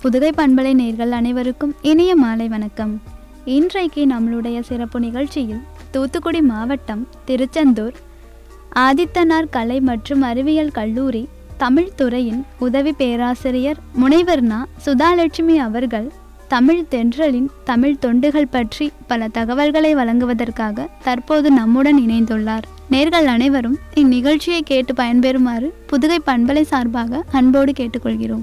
புதுகை பண்பலை நேயர்கள் அனைவருக்கும் இனிய மாலை வணக்கம். இன்றைக்கு நம்மளுடைய சிறப்பு நிகழ்ச்சியில் தூத்துக்குடி மாவட்டம் திருச்செந்தூர் ஆதித்தனார் கலை மற்றும் அறிவியல் கல்லூரி தமிழ் துறையின் உதவி பேராசிரியர் முனைவர் நா. சுதாலட்சுமி அவர்கள் தமிழ் தென்றலின் தமிழ் தொண்டுகள் பற்றி பல தகவல்களை வழங்குவதற்காக தற்போது நம்முடன் இணைந்துள்ளார். நேர்கள் அனைவரும் இந்நிகழ்ச்சியை கேட்டு பயன்பெறுமாறு புதுகை பண்பலை சார்பாக அன்போடு கேட்டுக்கொள்கிறோம்.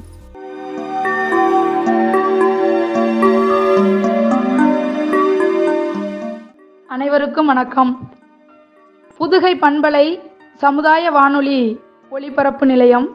அனைவருக்கும் வணக்கம். புதுகை பண்பலை சமுதாய வானொலி ஒளிபரப்பு நிலையம்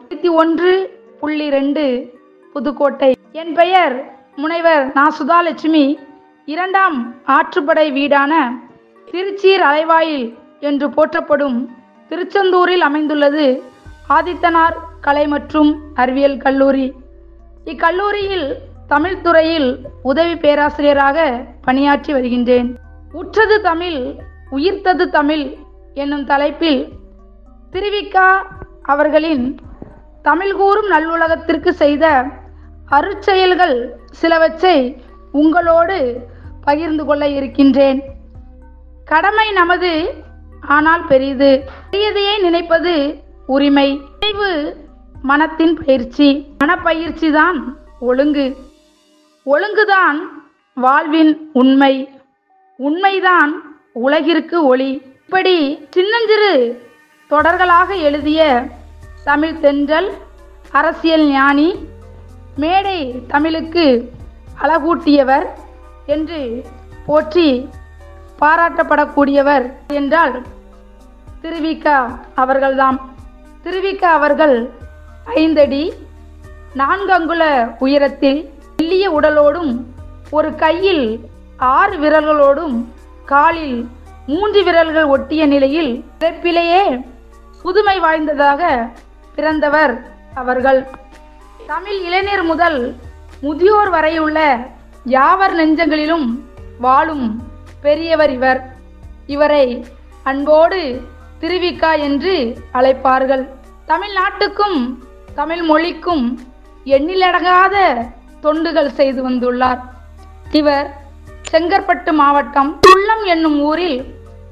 1.2 புதுக்கோட்டை. என் பெயர் முனைவர் நா. சுதாலட்சுமி. 2ஆம் ஆற்றுப்படை வீடான திருச்சீர் அலைவாயில் என்று போற்றப்படும் திருச்செந்தூரில் அமைந்துள்ளது ஆதித்தனார் கலை மற்றும் அறிவியல் கல்லூரி. இக்கல்லூரியில் தமிழ் துறையில் உதவி பேராசிரியராக பணியாற்றி வருகின்றேன். உற்றது தமிழ் உயிர்த்தது தமிழ் என்னும் தலைப்பில் திருவிக்கா அவர்களின் தமிழ் கூறும் நல்லுலகத்திற்கு செய்த அருட்செயல்கள் சிலவற்றை உங்களோடு பகிர்ந்து கொள்ள இருக்கின்றேன். கடமை நமது, ஆனால் பெரிது. பெரியதையே நினைப்பது உரிமை. நினைவு மனத்தின் பயிற்சி. மனப்பயிற்சி தான் ஒழுங்கு. ஒழுங்குதான் வாழ்வின் உண்மை. உண்மைதான் உலகிற்கு ஒளி. இப்படி சின்னஞ்சிறு தொடர்களாக எழுதிய தமிழ் தென்றல், அரசியல் ஞானி, மேடை தமிழுக்கு அழகூட்டியவர் என்று போற்றி பாராட்டப்படக்கூடியவர் என்றால் திருவிக்கா அவர்கள்தாம். திருவிக்கா அவர்கள் 5 அடி 4 அங்குல உயரத்தில் மெல்லிய உடலோடும் ஒரு கையில் 6 விரல்களோடும் காலில் 3 விரல்கள் ஒட்டிய நிலையில் பிறப்பிலேயே புதுமை வாய்ந்ததாக பிறந்தவர் அவர்கள். தமிழ் இளைஞர் முதல் முதியோர் வரையுள்ள யாவர் நெஞ்சங்களிலும் வாழும் பெரியவர் இவர். இவரை அன்போடு திருவிக்கா என்று அழைப்பார்கள். தமிழ்நாட்டுக்கும் தமிழ் மொழிக்கும் எண்ணிலடங்காத தொண்டுகள் செய்து வந்துள்ளார். இவர் செங்கற்பட்டு மாவட்டம் துள்ளம் என்னும் ஊரில்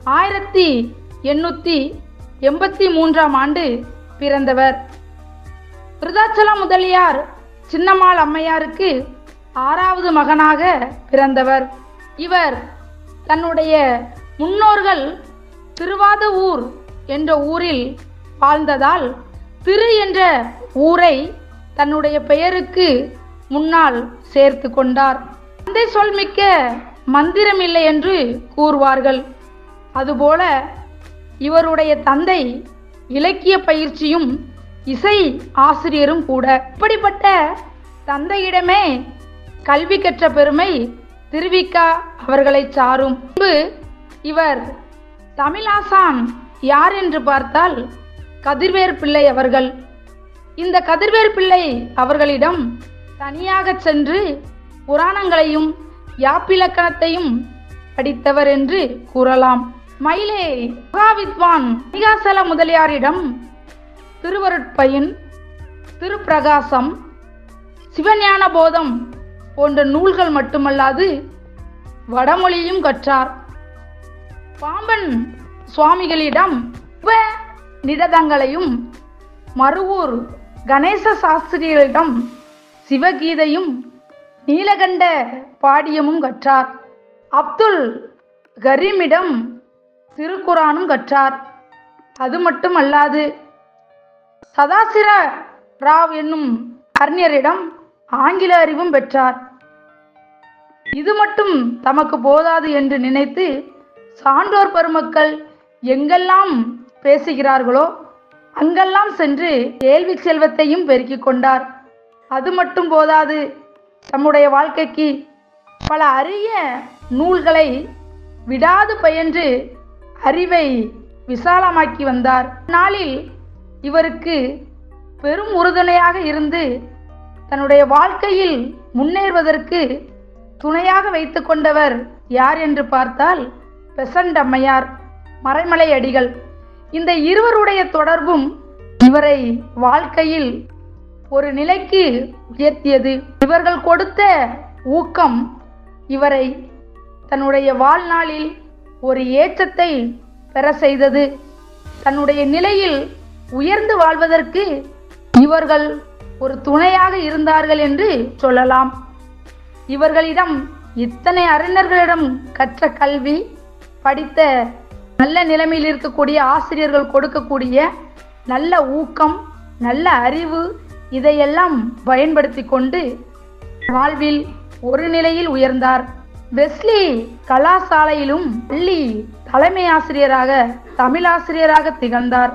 1883ஆம் ஆண்டு பிறந்தவர். விருதாச்சலம் முதலியார் சின்னம்மாள் அம்மையாருக்கு 6வது மகனாக பிறந்தவர். இவர் தன்னுடைய முன்னோர்கள் திருவாதவூர் என்ற ஊரில் வாழ்ந்ததால் திரு என்ற ஊரை தன்னுடைய பெயருக்கு முன்னால் சேர்த்து கொண்டார். தந்தை சொல் மிக்க மந்திரம் இல்லை என்று கூறுவார்கள். அதுபோல இவருடைய தந்தை இலக்கிய பயிற்சியும் இசை ஆசிரியரும் கூட. இப்படிப்பட்ட தந்தையிடமே கல்வி கற்ற பெருமை திருவிக்கா அவர்களை சாரும். இவர் தமிழாசான் யார் என்று பார்த்தால் கதிர்வேர் பிள்ளை அவர்கள். இந்த கதிர்வேர் பிள்ளை அவர்களிடம் தனியாக சென்று புராணங்களையும் யாப்பிலக்கணத்தையும் படித்தவர் என்று கூறலாம். மயிலே மகாவித்வான் மணிகாசல முதலியாரிடம் திருவருட்பயன், திருப்பிரகாசம், சிவஞான போதம் போன்ற நூல்கள் மட்டுமல்லாது வடமொழியும் கற்றார். பாம்பன் சுவாமிகளிடம் நிடதங்களையும், மருவூர் கணேச சாஸ்திரிகளிடம் சிவகீதையும் நீலகண்ட பாடியமும் கற்றார். அப்துல் கரீமிடம் திருக்குரானும் கற்றார். அது மட்டுமல்லாது சதாசிர ராவ் என்னும் அறிஞரிடம் ஆங்கில அறிவும் பெற்றார். இது மட்டும் தமக்கு போதாது என்று நினைத்து சான்றோர் பெருமக்கள் எங்கெல்லாம் பேசுகிறார்களோ அங்கெல்லாம் சென்று கேள்வி செல்வத்தையும் பெருக்கிக் கொண்டார். அது மட்டும் போதாது, தம்முடைய வாழ்க்கைக்கு பல அரிய நூல்களை விடாது பயின்று அறிவை விசாலமாக்கி வந்தார். நாளில் இவருக்கு பெரும் உறுதுணையாக இருந்து தன்னுடைய வாழ்க்கையில் முன்னேறுவதற்கு துணையாக வைத்து கொண்டவர் யார் என்று பார்த்தால் பெசண்ட் அம்மையார், மறைமலை அடிகள். இந்த இருவருடைய தொடர்பும் இவரை வாழ்க்கையில் ஒரு நிலைக்கு உயர்த்தியது. இவர்கள் கொடுத்த ஊக்கம் இவரை தன்னுடைய வாழ்நாளில் ஒரு ஏற்றத்தை பெற செய்தது. தன்னுடைய நிலையில் உயர்ந்து வாழ்வதற்கு இவர்கள் ஒரு துணையாக இருந்தார்கள் என்று சொல்லலாம். இவர்களிடம் இத்தனை அறிஞர்களிடம் கற்ற கல்வி, படித்த நல்ல நிலைமையில் இருக்கக்கூடிய ஆசிரியர்கள் கொடுக்கக்கூடிய நல்ல ஊக்கம், நல்ல அறிவு, இதையெல்லாம் பயன்படுத்தி கொண்டு வாழ்வில் ஒரு நிலையில் உயர்ந்தார். வெஸ்லி கலாசாலையிலும் பள்ளி தலைமை ஆசிரியராக, தமிழாசிரியராக திகழ்ந்தார்.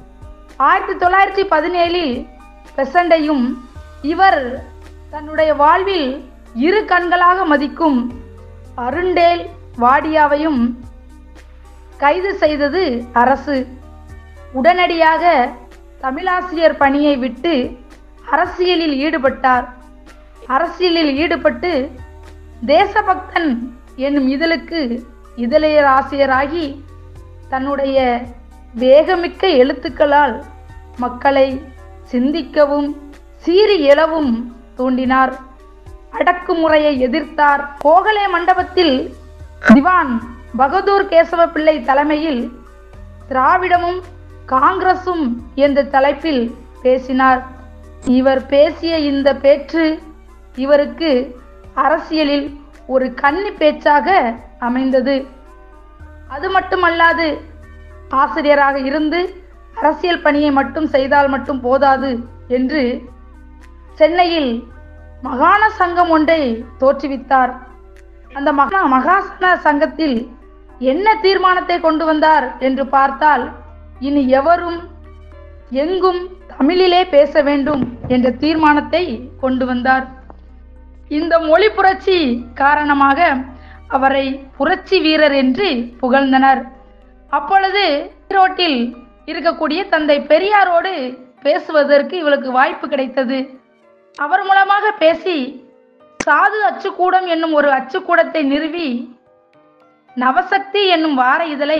1917 பெசண்டையும் இவர் தன்னுடைய வாழ்வில் இரு கண்களாக மதிக்கும் அருண்டேல் வாடியாவையும் கைது செய்தது அரசு. உடனடியாக தமிழாசிரியர் பணியை விட்டு அரசியலில் ஈடுபட்டார். அரசியலில் ஈடுபட்டு தேசபக்தன் என்னும் இதழுக்கு இதழியர் ஆசிரியராகி தன்னுடைய வேகமிக்க எழுத்துக்களால் மக்களை சிந்திக்கவும் சீறி எழவும் தூண்டினார். அடக்குமுறையை எதிர்த்தார். கோகலே மண்டபத்தில் திவான் பகதூர் கேசவ பிள்ளை தலைமையில் திராவிடமும் காங்கிரசும் என்ற தலைப்பில் பேசினார். இவர் பேசிய இந்த பேச்சு இவருக்கு அரசியலில் ஒரு கன்னி பேச்சாக அமைந்தது. அது மட்டுமல்லாது, ஆசிரியராக இருந்து அரசியல் பணியை மட்டும் செய்தால் மட்டும் போதாது என்று சென்னையில் மகாண சங்கம் ஒன்றை தோற்றுவித்தார். அந்த மகாசன சங்கத்தில் என்ன தீர்மானத்தை கொண்டு வந்தார் என்று பார்த்தால், இனி எவரும் எங்கும் தமிழிலே பேச வேண்டும் என்ற தீர்மானத்தை கொண்டு வந்தார். இந்த மொழி புரட்சி காரணமாக அவரை புரட்சி வீரர் என்று புகழ்ந்தனர். அப்பொழுது ஈரோட்டில் இருக்கக்கூடிய தந்தை பெரியாரோடு பேசுவதற்கு இவளுக்கு வாய்ப்பு கிடைத்தது. அவர் மூலமாக பேசி சாது அச்சுக்கூடம் என்னும் ஒரு அச்சுக்கூடத்தை நிறுவி நவசக்தி என்னும் வார இதழை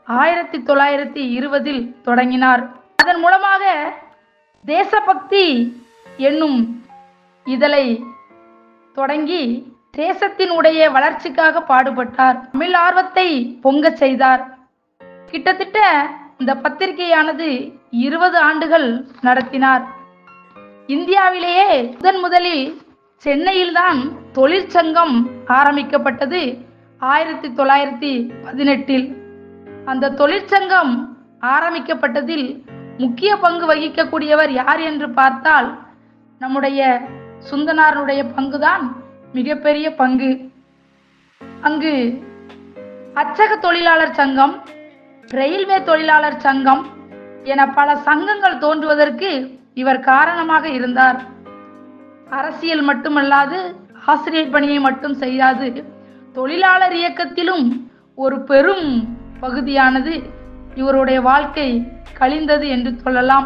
1920 தொடங்கினார். அதன் மூலமாக தேசபக்தி என்னும் இதழை தொடங்கி தேசத்தினுடைய வளர்ச்சிக்காக பாடுபட்டார். தமிழ் ஆர்வத்தை பொங்க செய்தார். கிட்டத்தட்ட இந்த பத்திரிகையானது 20 ஆண்டுகள் நடத்தினார். இந்தியாவிலேயே முதலில் சென்னையில்தான் தொழிற்சங்கம் ஆரம்பிக்கப்பட்டது 1918. அந்த தொழிற்சங்கம் ஆரம்பிக்கப்பட்டதில் முக்கிய பங்கு வகிக்கக்கூடியவர் யார் என்று பார்த்தால் நம்முடைய சுந்தனாருடைய பங்குதான் மிகப்பெரிய பங்கு. அங்கு அச்சக தொழிலாளர் சங்கம், ரயில்வே தொழிலாளர் சங்கம் என பல சங்கங்கள் தோன்றுவதற்கு இவர் காரணமாக இருந்தார். அரசியல் மட்டுமல்லாது ஆசிரியர் பணியை மட்டும் செய்யாது, தொழிலாளர் இயக்கத்திலும் ஒரு பெரும் பகுதியானது இவருடைய வாழ்க்கை கழிந்தது என்று சொல்லலாம்.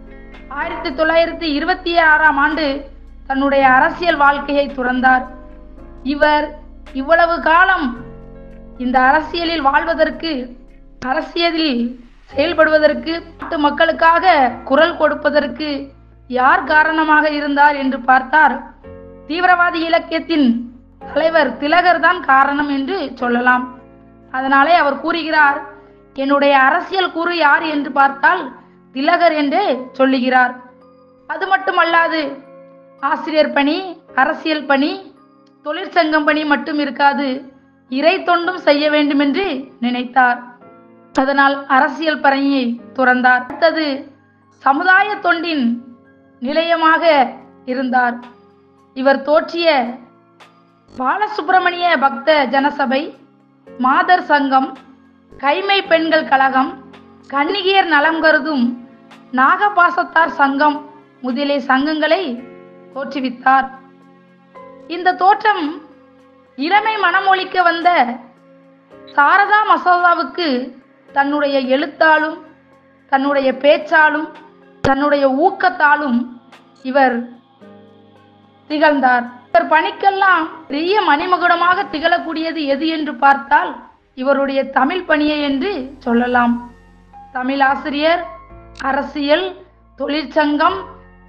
1926ஆம் ஆண்டு தன்னுடைய அரசியல் வாழ்க்கையை துறந்தார். இவர் இவ்வளவு காலம் இந்த அரசியலில் வாழ்வதற்கு, அரசியலில் செயல்படுவதற்கு, நாட்டு மக்களுக்காக குரல் கொடுப்பதற்கு யார் காரணமாக இருந்தார் என்று பார்த்தார், தீவிரவாதி இலக்கியத்தின் தலைவர் திலகர் தான் காரணம் என்று சொல்லலாம். அதனாலே அவர் கூறுகிறார், என்னுடைய அரசியல் குரு யார் என்று பார்த்தால் திலகர் என்று சொல்லுகிறார். அது மட்டுமல்லாது ஆசிரியர் பணி, அரசியல் பணி, தொழிற்சங்கம் பணி மட்டும் இருக்காது, இறை தொண்டும் செய்ய வேண்டும் என்று நினைத்தார். அதனால் அரசியல் பணியை துறந்தார். அடுத்தது சமுதாய தொண்டின் நிலையமாக இருந்தார். இவர் தோற்றிய பாலசுப்பிரமணிய பக்த ஜனசபை, மாதர் சங்கம், கைமை பெண்கள் கழகம், கன்னிகையர் நலம் கருதும் நாகபாசத்தார் சங்கம் முதலிய சங்கங்களை தோற்றுவித்தார். இந்த தோற்றம் இளமை மனமொழிக்க வந்த சாரதா மசோதாவுக்கு தன்னுடைய எழுத்தாலும், தன்னுடைய பேச்சாலும், தன்னுடைய ஊக்கத்தாலும் இவர் திகழ்ந்தார். இவர் பணிக்கெல்லாம் பெரிய மணிமகுடமாக திகழக்கூடியது எது என்று பார்த்தால் இவருடைய தமிழ் பணியை என்று சொல்லலாம். தமிழ் ஆசிரியர், அரசியல், தொழிற்சங்கம்,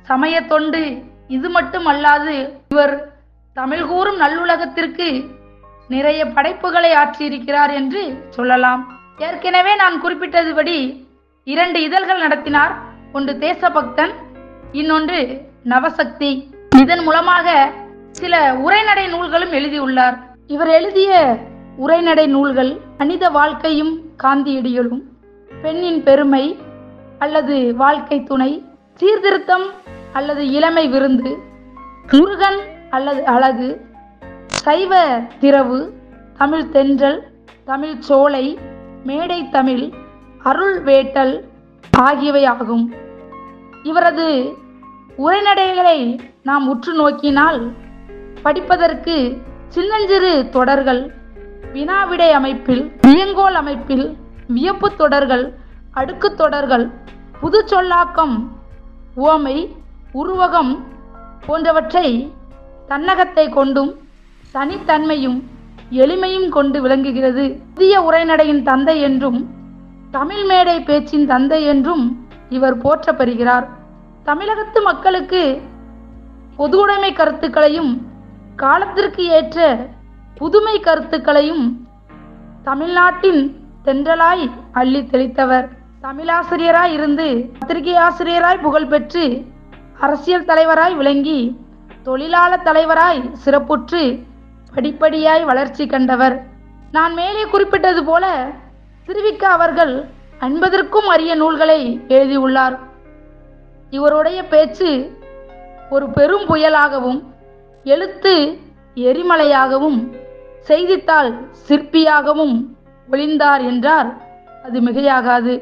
சமய தொண்டு இது மட்டும் அல்லாது இவர் தமிழ் கூறும் நல்லுலகத்திற்கு நிறைய படைப்புகளை ஆற்றியிருக்கிறார் என்று சொல்லலாம். ஏற்கனவே நான் குறிப்பிட்டதுபடி 2 இதழ்கள் நடத்தினார். ஒன்று தேசபக்தன், இன்னொன்று நவசக்தி. இதன் மூலமாக சில உரைநடை நூல்களும் எழுதியுள்ளார். இவர் எழுதிய உரைநடை நூல்கள் மனித வாழ்க்கையும் காந்தியடிகளும், பெண்ணின் பெருமை அல்லது வாழ்க்கை துணை, சீர்திருத்தம் அல்லது இளமை விருந்து, முருகன் அல்லது அழகு, சைவ திரவு, தமிழ் தென்றல், தமிழ் சோலை, மேடை தமிழ், அருள் வேட்டல் ஆகியவை ஆகும். இவரது உரைநடைகளை நாம் உற்று நோக்கினால் படிப்பதற்கு சின்னஞ்சிறு தொடர்கள், வினாவிடை அமைப்பில், வியங்கோல் அமைப்பில், வியப்பு தொடர்கள், அடுக்கு தொடர்கள், புது சொல்லாக்கம், உவமை, உருவகம் போன்றவற்றை தன்னகத்தை கொண்டும் தனித்தன்மையும் எளிமையும் கொண்டு விளங்குகிறது. புதிய உரைநடையின் தந்தை என்றும் தமிழ் மேடை பேச்சின் தந்தை என்றும் இவர் போற்றப்படுகிறார். தமிழகத்து மக்களுக்கு பொதுவுடைமை கருத்துக்களையும் காலத்திற்கு ஏற்ற புதுமை கருத்துக்களையும் தமிழ்நாட்டின் தென்றலாய் அள்ளி தெளித்தவர். தமிழாசிரியராய் இருந்து பத்திரிகை ஆசிரியராய் புகழ்பெற்று அரசியல் தலைவராய் விளங்கி தொழிலாளர் தலைவராய் சிறப்புற்று படிப்படியாய் வளர்ச்சி கண்டவர். நான் மேலே குறிப்பிட்டது போல திருவிக அவர்கள் 50க்கும் அரிய நூல்களை எழுதியுள்ளார். இவருடைய பேச்சு ஒரு பெரும் புயலாகவும், எழுத்து எரிமலையாகவும், செய்தித்தாள் சிற்பியாகவும் ஒளிந்தார் என்றார் அது மிகையாகாது.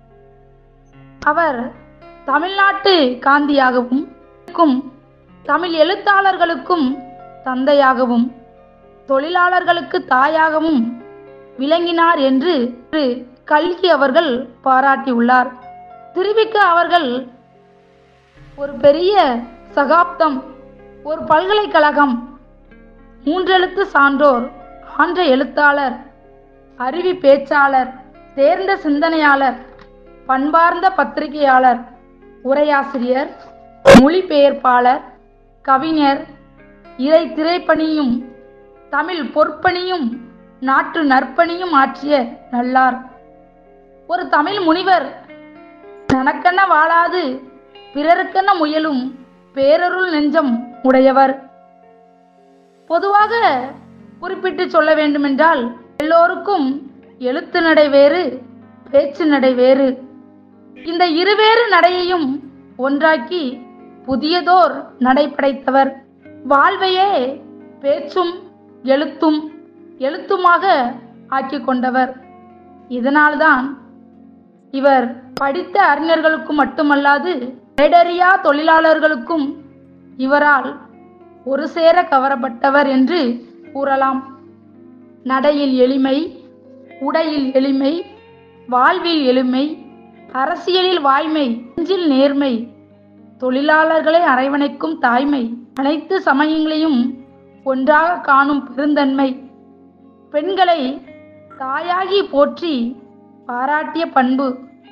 அவர் தமிழ்நாட்டு காந்தியாகவும், தமிழ் எழுத்தாளர்களுக்கும் தந்தையாகவும், தொழிலாளர்களுக்கு தாயாகவும் விளங்கினார் என்று கல்கி அவர்கள் பாராட்டியுள்ளார். திருவிக அவர்கள் ஒரு பெரிய சகாப்தம், ஒரு பல்கலைக்கழகம், 3 எழுத்து சான்றோர், ஆன்ற எழுத்தாளர், அறிவி பேச்சாளர், தேர்ந்த சிந்தனையாளர், பண்பார்ந்த பத்திரிகையாளர், உரையாசிரியர், மொழிபெயர்ப்பாளர், கவிஞர், இறை திரைப்பணியும் தமிழ் பொற்பணியும் நாட்டு நற்பணியும் ஆற்றிய நல்லார். ஒரு தமிழ் முனிவர் தனக்கென வாழாது பிறருக்கென முயலும் பேரருள் நெஞ்சம் உடையவர். பொதுவாக குறிப்பிட்டு சொல்ல வேண்டுமென்றால் எல்லோருக்கும் எழுத்து நடை வேறு, பேச்சு நடை வேறு. இந்த இருவேறு நடையையும் ஒன்றாக்கி புதியதோர் நடை படைத்தவர். வாழ்வையே பேச்சும் எழுத்துமாக ஆக்கி கொண்டவர். இதனால்தான் இவர் படித்த அறிஞர்களுக்கும் மட்டுமல்லாது ஏடறியா தொழிலாளர்களுக்கும் இவரால் ஒரு சேர கவரப்பட்டவர் என்று கூறலாம். நடையில் எளிமை, உடையில் எளிமை, வாழ்வில் எளிமை, அரசியலில் வாய்மை, நெஞ்சில் நேர்மை, தொழிலாளர்களை அரவணைக்கும் தாய்மை, அனைத்து சமயங்களையும் ஒன்றாக காணும் பெருந்தன்மை, பெண்களை தாயாகி போற்றி பாராட்டிய பண்பு,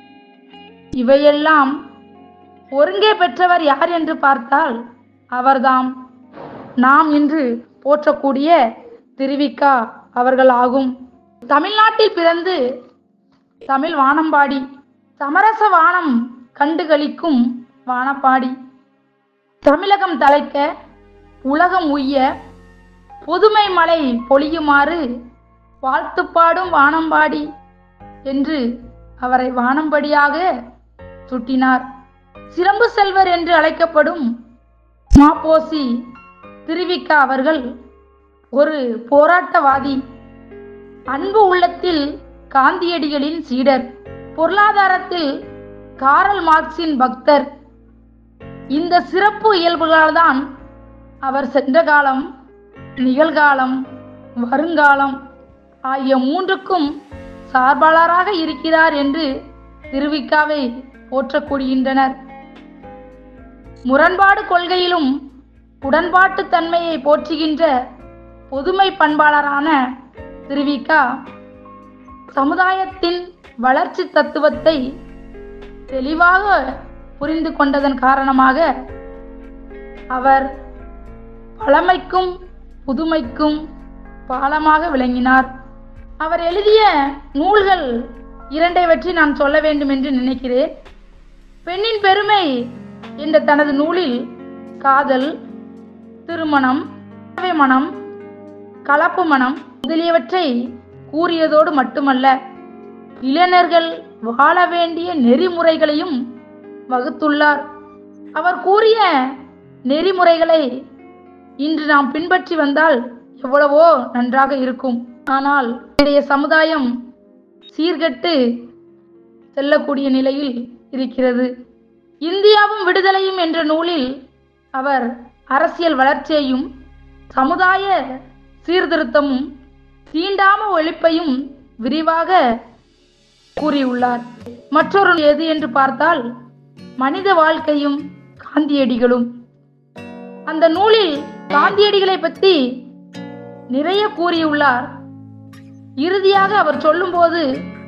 இவையெல்லாம் ஒருங்கே பெற்றவர் யார் என்று பார்த்தால் அவர்தாம் நாம் இன்று போற்றக்கூடிய திருவிக அவர்கள் ஆகும். தமிழ்நாட்டில் பிறந்து தமிழ் வானம்பாடி, சமரச வானம் கண்டுகளிக்கும் வானப்பாடி, தமிழகம் தலைக்க உலகம் உய்ய புதுமை மலை பொழியுமாறு வாழ்த்துப்பாடும் வானம்பாடி என்று அவரை வானம்படியாக சுட்டினார். சிலம்பு செல்வர் என்று அழைக்கப்படும் மாப்போசி திருவிக அவர்கள் ஒரு போராட்டவாதி, அன்பு உள்ளத்தில் காந்தியடிகளின் சீடர், பொருளாதாரத்தில் காரல் மார்க்சின் பக்தர். இந்த சிறப்பு இயல்புகளால் தான் அவர் சென்ற காலம், நிகழ்காலம், வருங்காலம் ஆகிய 3க்கும் சார்பாளராக இருக்கிறார் என்று திருவிகாவை போற்றக்கூடிகின்றனர். முரண்பாடு கொள்கையிலும் உடன்பாட்டு தன்மையை போற்றுகின்ற பொதுமை பண்பாளரான திருவிக சமுதாயத்தின் வளர்ச்சி தத்துவத்தை தெளிவாக புரிந்து கொண்டதன் காரணமாக அவர் பழமைக்கும் புதுமைக்கும் பாலமாக விளங்கினார். அவர் எழுதிய நூல்கள் இரண்டை பற்றி நான் சொல்ல வேண்டும் என்று நினைக்கிறேன். பெண்ணின் பெருமை என்ற தனது நூலில் காதல், திருமணம், மனம், கலப்பு மனம் முதலியவற்றை கூறியதோடு மட்டுமல்ல, இளைஞர்கள் வாழ வேண்டிய நெறிமுறைகளையும் வகுத்துள்ளார். அவர் கூறிய நெறிமுறைகளை இன்று நாம் பின்பற்றி வந்தால் எவ்வளவோ நன்றாக இருக்கும். ஆனால் இன்றைய சமுதாயம் சீர்கெட்டு செல்லக்கூடிய நிலையில் இருக்கிறது. இந்தியாவும் விடுதலையும் என்ற நூலில் அவர் அரசியல் வளர்ச்சியையும் சமுதாய சீர்திருத்தமும் தீண்டாம ஒழிப்பையும் விரிவாக கூறியுள்ளார். மற்றொரு எது என்று பார்த்தால் மனித வாழ்க்கையும் காந்தியடிகளும். அந்த நூலில் காந்தியடிகளை பற்றி நிறைய கூறியுள்ளார். இறுதியாக அவர் சொல்லும்போது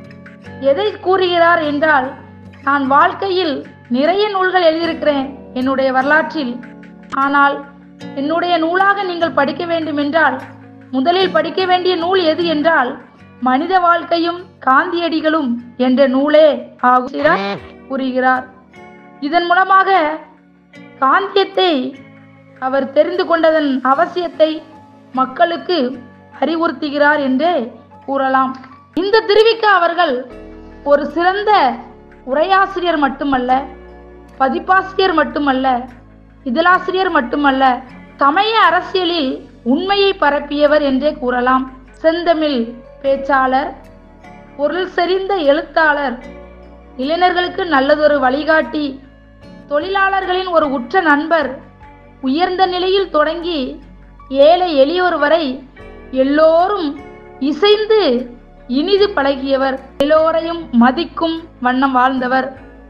எதை கூறுகிறார் என்றால், நான் வாழ்க்கையில் நிறைய நூல்கள் எழுதியிருக்கிறேன் என்னுடைய வரலாற்றில். ஆனால் என்னுடைய நூலாக நீங்கள் படிக்க வேண்டும் என்றால் முதலில் படிக்க வேண்டிய நூல் எது என்றால் மனித வாழ்க்கையும் காந்தியடிகளும் என்ற நூலே ஆகும் கூறுகிறார். இதன் மூலமாக காந்தியத்தை அவர் தெரிந்து கொண்டதன் அவசியத்தை மக்களுக்கு அறிவுறுத்துகிறார் என்றே கூறலாம். இந்த திருவிக அவர்கள் ஒரு சிறந்த உரையாசிரியர் மட்டுமல்ல, பதிப்பாசிரியர் மட்டுமல்ல, இதழாசிரியர் மட்டுமல்ல, சமய அரசியலில் உண்மையை பரப்பியவர் என்றே கூறலாம். செந்தமிழ் பேச்சாளர், பொருள் செறிந்த எழுத்தாளர், இளைஞர்களுக்கு நல்லதொரு வழிகாட்டி, தொழிலாளர்களின் ஒரு உற்ற நண்பர், உயர்ந்த நிலையில் தொடங்கி ஏழை எளியோர் வரை எல்லோரும் இசைந்து இனிது பழகியவர், எல்லோரையும் மதிக்கும் வண்ணம் வாழ்ந்தவர்.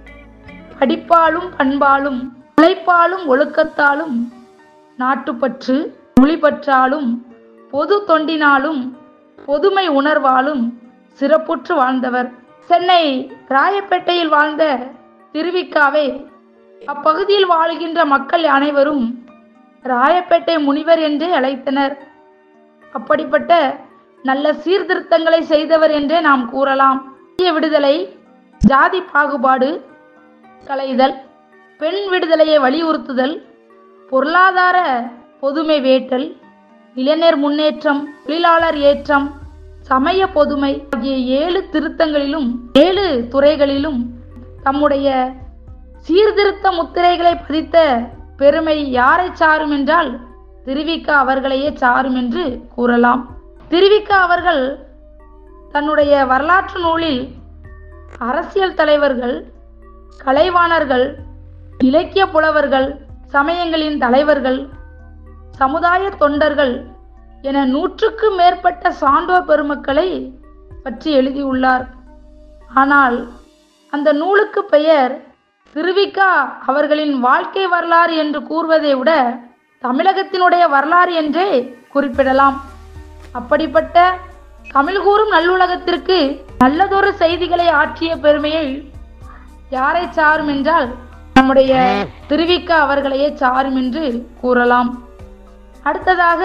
படிப்பாலும் பண்பாலும் உழைப்பாலும் ஒழுக்கத்தாலும் நாட்டுப்பற்று மொழிப்பற்றாலும் பொது தொண்டினாலும் பொதுமை உணர்வாலும் சிறப்புற்று வாழ்ந்தவர். சென்னை ராயப்பேட்டையில் வாழ்ந்த திருவிக்காவை அப்பகுதியில் வாழ்கின்ற மக்கள் அனைவரும் ராயப்பேட்டை முனிவர் என்றே அழைத்தனர். அப்படிப்பட்ட நல்ல சீர்திருத்தங்களை செய்தவர் என்றே நாம் கூறலாம். விடுதலை, ஜாதி பாகுபாடு களைதல், பெண் விடுதலையை வலியுறுத்துதல், பொருளாதார பொதுமை வேட்டல், இளைஞர் முன்னேற்றம், தொழிலாளர் ஏற்றம், சமய பொதுமை ஆகிய 7 திருத்தங்களிலும் 7 துறைகளிலும் தம்முடைய சீர்திருத்த முத்திரைகளை பதித்த பெருமை யாரை சாரும் என்றால் திருவிக அவர்களையே சாரும் என்று கூறலாம். திருவிக அவர்கள் தன்னுடைய வரலாற்று நூலில் அரசியல் தலைவர்கள், கலைவாணர்கள், இலக்கிய புலவர்கள், சமயங்களின் தலைவர்கள், சமுதாய தொண்டர்கள் என 100க்கும் மேற்பட்ட சான்றோர் பெருமக்களை பற்றி எழுதியுள்ளார். ஆனால் அந்த நூலுக்கு பெயர் திருவிக அவர்களின் வாழ்க்கை வரலாறு என்று கூறுவதை விட தமிழகத்தினுடைய வரலாறு என்றே குறிப்பிடலாம். அப்படிப்பட்ட தமிழ் கூறும் நல்லுலகத்திற்கு நல்லதொரு செய்திகளை ஆற்றிய பெருமையை யாரை சாரும் என்றால் நம்முடைய திருவிக அவர்களையே சாரும் என்று கூறலாம். அடுத்ததாக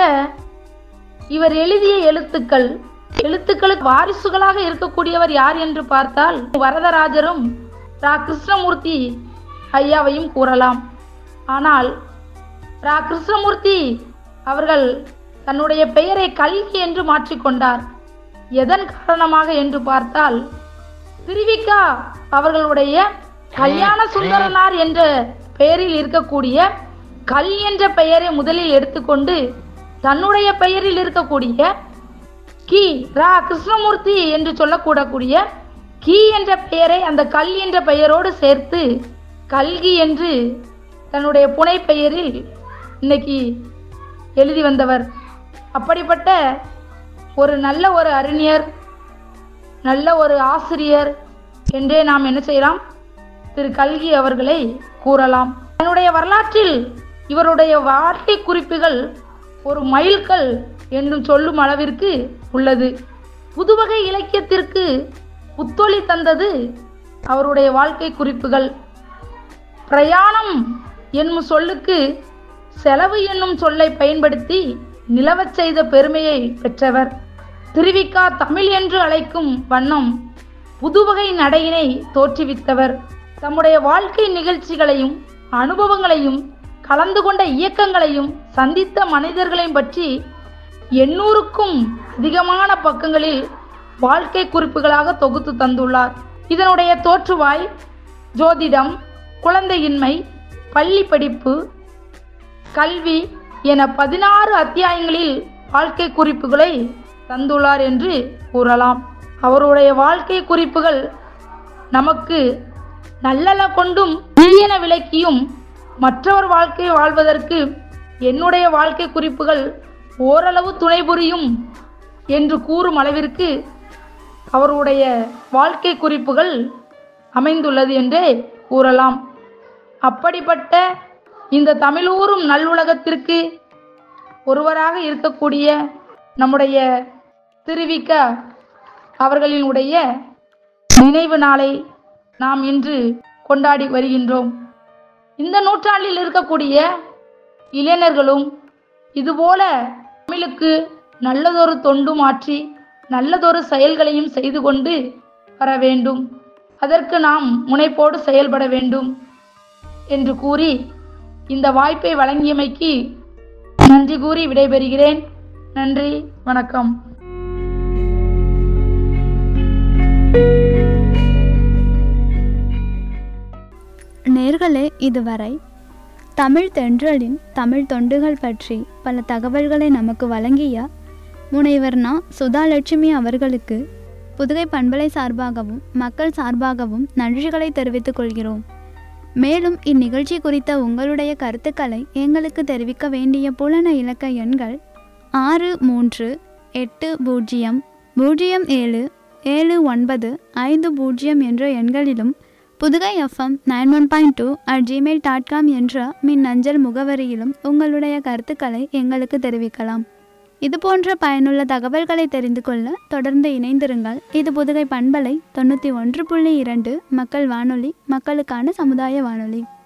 இவர் எழுதிய எழுத்துக்களுக்கு வாரிசுகளாக இருக்கக்கூடியவர் யார் என்று பார்த்தால் வரதராஜரும் ரா கிருஷ்ணமூர்த்தி ஐயாவையும் கூறலாம். ஆனால் ரா கிருஷ்ணமூர்த்தி அவர்கள் தன்னுடைய பெயரை கல்கி என்று மாற்றிக்கொண்டார். எதன் காரணமாக என்று பார்த்தால் திருவிக அவர்களுடைய கல்யாண சுந்தரனார் என்ற பெயரில் இருக்கக்கூடிய கல் என்ற பெயரை முதலில் எடுத்துக்கொண்டு தன்னுடைய பெயரில் இருக்கக்கூடிய கி ரா கிருஷ்ணமூர்த்தி என்று சொல்லக்கூடக்கூடிய கி என்ற பெயரை அந்த கல் என்ற பெயரோடு சேர்த்து கல்கி என்று தன்னுடைய புனை பெயரில் இன்னைக்கு எழுதி வந்தவர். அப்படிப்பட்ட ஒரு நல்ல ஒரு அறிஞர், நல்ல ஒரு ஆசிரியர் என்றே நாம் என்ன செய்யலாம், திரு கல்கி அவர்களை கூறலாம். தன்னுடைய வரலாற்றில் இவருடைய வாழ்க்கை குறிப்புகள் ஒரு மைல்கல் என்றும் சொல்லும் அளவிற்கு உள்ளது. புதுவகை இலக்கியத்திற்கு புத்தொளி தந்தது அவருடைய வாழ்க்கை குறிப்புகள். பிரயாணம் என்னும் சொல்லுக்கு செலவு என்னும் சொல்லை பயன்படுத்தி நிலவச் செய்த பெருமையை பெற்றவர். திருவிக்கா தமிழ் என்று அழைக்கும் வண்ணம் புதுவகை நடையினை தோற்றுவித்தவர். தம்முடைய வாழ்க்கை நிகழ்ச்சிகளையும் அனுபவங்களையும் கலந்து கொண்ட இயக்கங்களையும் சந்தித்த மனிதர்களையும் பற்றி 800க்கும் அதிகமான பக்கங்களில் வாழ்க்கை குறிப்புகளாக தொகுத்து தந்துள்ளார். இதனுடைய தோற்றுவாய் ஜோதிடம், குழந்தையின்மை, பள்ளி படிப்பு, கல்வி என 16 அத்தியாயங்களில் வாழ்க்கை குறிப்புகளை தந்துள்ளார் என்று கூறலாம். அவருடைய வாழ்க்கை குறிப்புகள் நமக்கு நல்லல கொண்டும் தீயன விளக்கியும் மற்றவர் வாழ்க்கையை வாழ்வதற்கு என்னுடைய வாழ்க்கை குறிப்புகள் ஓரளவு துணை புரியும் என்று கூறும் அளவிற்கு அவருடைய வாழ்க்கை குறிப்புகள் அமைந்துள்ளது என்றே கூறலாம். அப்படிப்பட்ட இந்த தமிழூரும் நல்லுலகத்திற்கு ஒருவராக இருக்கக்கூடிய நம்முடைய திருவிக அவர்களினுடைய நினைவு நாளை நாம் இன்று கொண்டாடி வருகின்றோம். இந்த நூற்றாண்டில் இருக்கக்கூடிய இளைஞர்களும் இதுபோல தமிழுக்கு நல்லதொரு தொண்டும் ஆற்றி நல்லதொரு செயல்களையும் செய்து கொண்டு வர வேண்டும். அதற்கு நாம் முனைப்போடு செயல்பட வேண்டும் என்று கூறி இந்த வாய்ப்பை வழங்கியமைக்கு நன்றி கூறி விடைபெறுகிறேன். நன்றி, வணக்கம். நேர்களே, இதுவரை தமிழ் தென்றலின் தமிழ் தொண்டுகள் பற்றி பல தகவல்களை நமக்கு வழங்கிய முனைவர் சுதாலட்சுமி அவர்களுக்கு புதுகை பண்பலை சார்பாகவும் மக்கள் சார்பாகவும் நன்றிகளை தெரிவித்துக் கொள்கிறோம். மேலும் இந்நிகழ்ச்சி குறித்த உங்களுடைய கருத்துக்களை எங்களுக்கு தெரிவிக்க வேண்டிய புலன இலக்க எண்கள் 6380077950 என்ற எண்களிலும் புதுகை FM 91.2@gmail.com என்ற மின்னஞ்சல் முகவரியிலும் உங்களுடைய கருத்துக்களை எங்களுக்கு தெரிவிக்கலாம். இதுபோன்ற பயனுள்ள தகவல்களை தெரிந்து கொள்ள தொடர்ந்து இணைந்திருங்கள். இது புதுகை பண்பலை 91.2 மக்கள் வானொலி, மக்களுக்கான சமுதாய வானொலி.